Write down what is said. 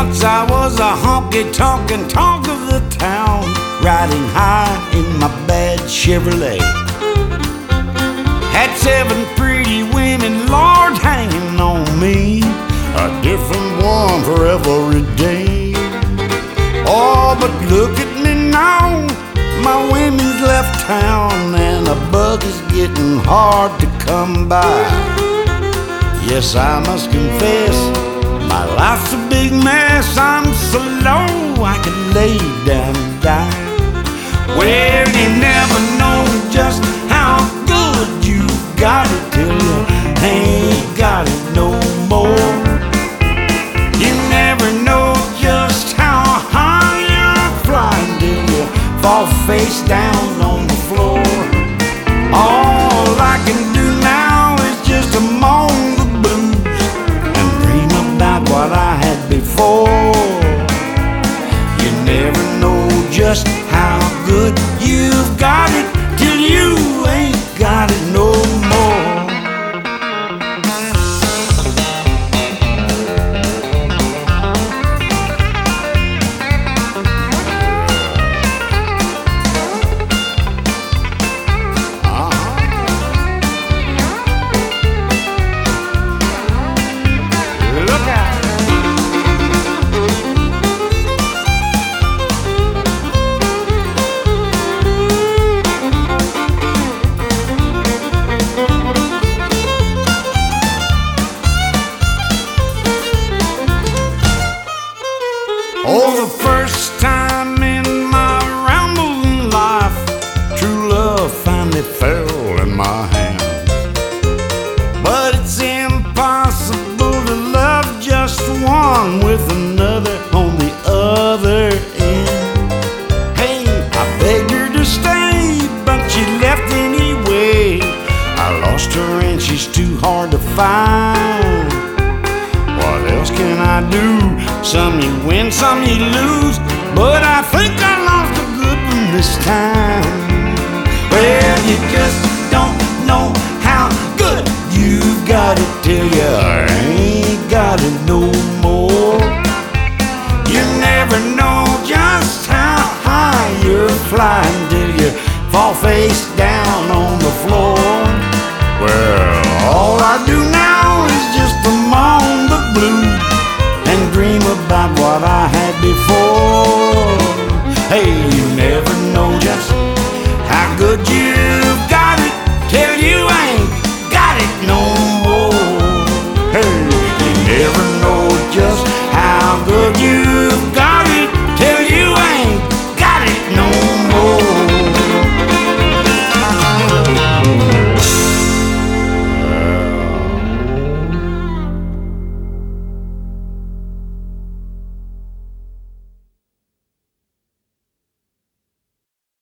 once I was a honky-tonkin' talk of the town, riding high in my bad Chevrolet. Had 7 pretty women, Lord, hanging on me, a different one for every day. Oh, but look at me now, my women's left town, and a bug is getting hard to come by. Yes, I must confess, my life's a big mess. I'm so low I can lay down and die. Well, you never know just how good you got it till you ain't got it no more. You never know just how high you're flying till you fall face down on the floor. All I can do now is just moan the blues and dream about what I had before. You never know just how good you've got it till you ain't got it no more. Look out! Oh, the first time in my rambling life, true love finally fell in my hands. But it's impossible to love just one with another on the other end. Hey, I begged her to stay, but she left anyway. I lost her and she's too hard to find. What else can I do? Some you win, some you lose, but I think I lost a good one this time. Well, you just don't know how good you've got it till you ain't got it no more. You never know just how high you're flying till you fall face down on the floor. Well, all I do now is just moan the blues and dream about what I had before. Hey, you never know just how good you've got it till you ain't got it no more. Hey.